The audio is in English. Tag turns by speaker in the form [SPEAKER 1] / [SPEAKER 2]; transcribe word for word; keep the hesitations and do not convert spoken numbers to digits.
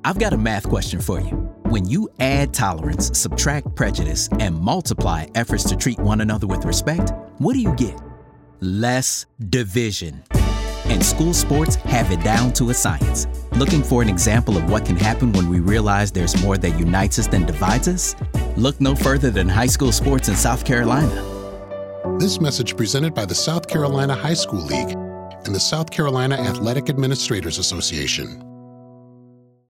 [SPEAKER 1] I've got a math question for you. When you add tolerance, subtract prejudice, and multiply efforts to treat one another with respect, what do you get? Less division. And school sports have it down to a science. Looking for an example of what can happen when we realize there's more that unites us than divides us? Look no further than high school sports in South Carolina.
[SPEAKER 2] This message presented by the South Carolina High School League and the South Carolina Athletic Administrators Association.